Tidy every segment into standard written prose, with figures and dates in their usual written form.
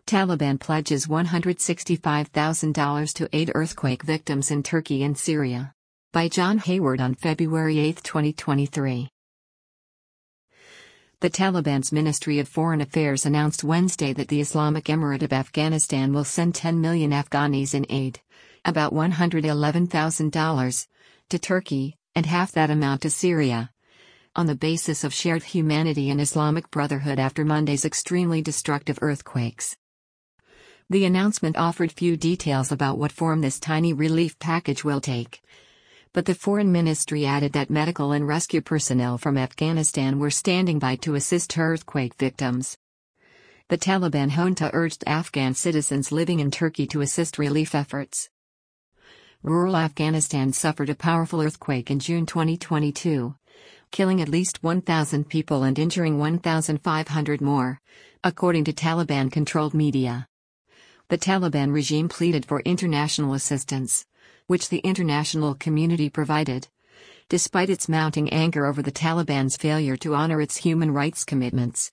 Taliban pledges $165,000 to aid earthquake victims in Turkey and Syria. By John Hayward on February 8, 2023. The Taliban's Ministry of Foreign Affairs announced Wednesday that the Islamic Emirate of Afghanistan will send 10 million Afghanis in aid, about $111,000, to Turkey, and half that amount to Syria, on the basis of shared humanity and Islamic Brotherhood after Monday's extremely destructive earthquakes. The announcement offered few details about what form this tiny relief package will take. But the Foreign Ministry added that medical and rescue personnel from Afghanistan were standing by to assist earthquake victims. The Taliban junta urged Afghan citizens living in Turkey to assist relief efforts. Rural Afghanistan suffered a powerful earthquake in June 2022, killing at least 1,000 people and injuring 1,500 more, according to Taliban-controlled media. The Taliban regime pleaded for international assistance, which the international community provided, despite its mounting anger over the Taliban's failure to honor its human rights commitments.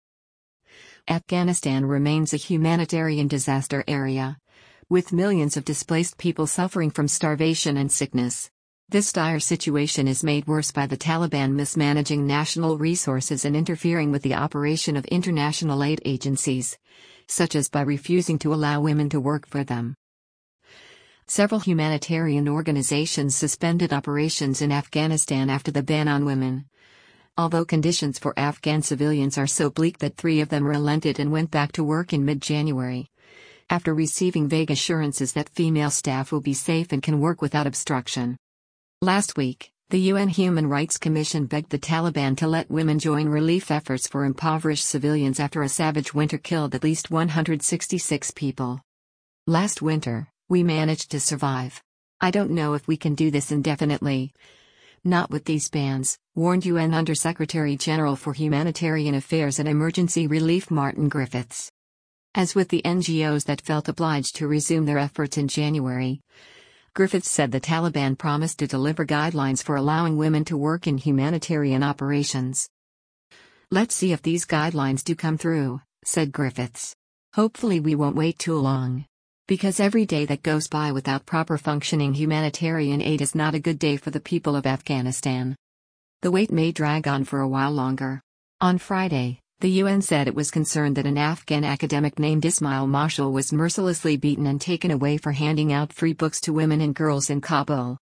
Afghanistan remains a humanitarian disaster area, with millions of displaced people suffering from starvation and sickness. This dire situation is made worse by the Taliban mismanaging national resources and interfering with the operation of international aid agencies, such as by refusing to allow women to work for them. Several humanitarian organizations suspended operations in Afghanistan after the ban on women. Although conditions for Afghan civilians are so bleak that 3 of them relented and went back to work in mid-January, after receiving vague assurances that female staff will be safe and can work without obstruction. Last week, the UN Human Rights Commission begged the Taliban to let women join relief efforts for impoverished civilians after a savage winter killed at least 166 people. Last winter, we managed to survive. I don't know if we can do this indefinitely. Not with these bans, warned UN Under-Secretary General for Humanitarian Affairs and Emergency Relief Martin Griffiths. As with the NGOs that felt obliged to resume their efforts in January, Griffiths said the Taliban promised to deliver guidelines for allowing women to work in humanitarian operations. Let's see if these guidelines do come through, said Griffiths. Hopefully we won't wait too long. Because every day that goes by without proper functioning humanitarian aid is not a good day for the people of Afghanistan. The wait may drag on for a while longer. On Friday, the UN said it was concerned that an Afghan academic named Ismail Mashal was mercilessly beaten and taken away for handing out free books to women and girls in Kabul.